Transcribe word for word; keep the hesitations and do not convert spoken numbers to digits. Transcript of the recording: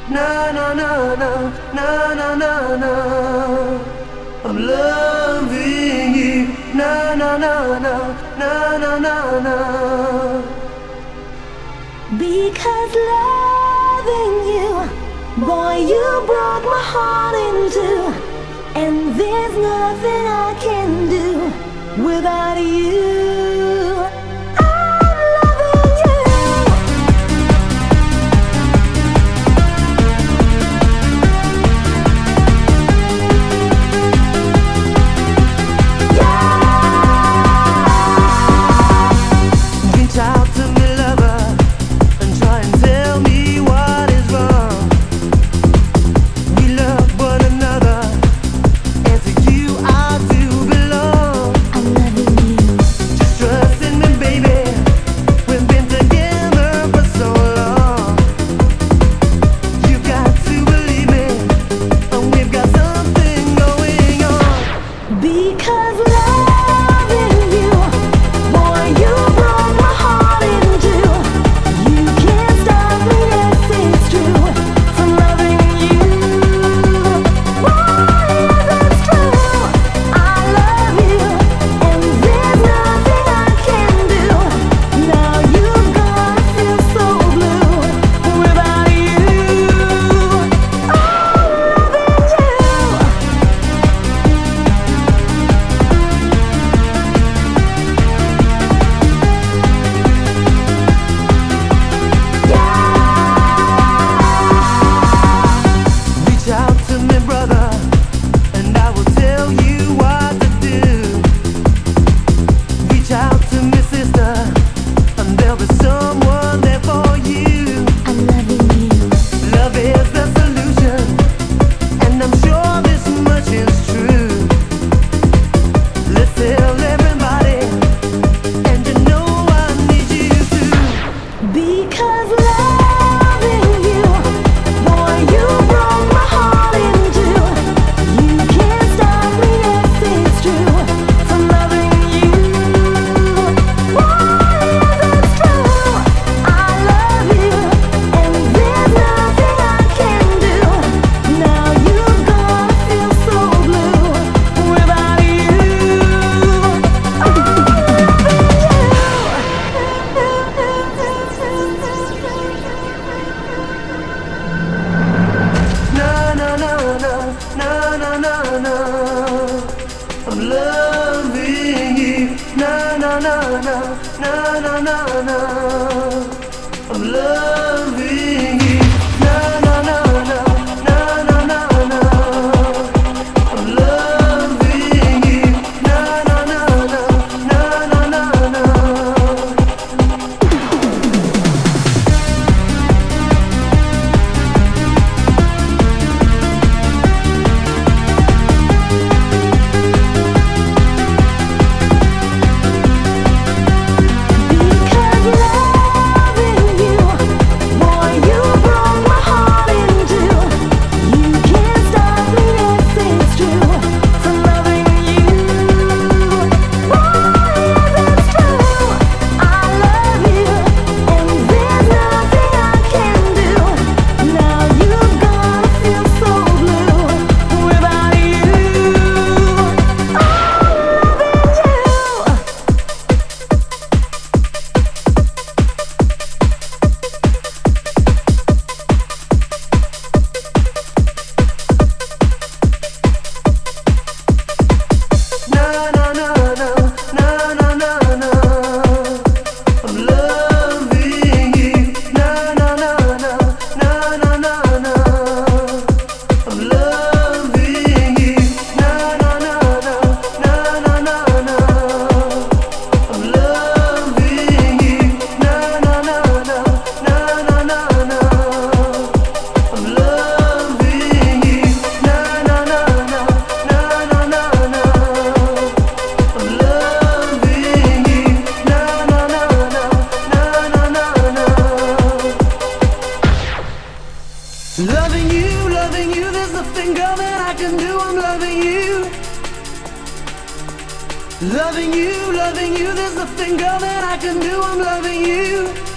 na na na na na na na na. I'm loving you, na na na na na na na na. Because loving you, boy, you broke my heart in two, and there's nothing I can do without you. I'm loving you, na na na na na na na na. I'm loving you, na na na na na na na na. I'm loving you, na na na na na na na na. Loving you, loving you, there's nothing, girl, that I can do. I'm loving you. Loving you, loving you, there's nothing, girl, that I can do. I'm loving you.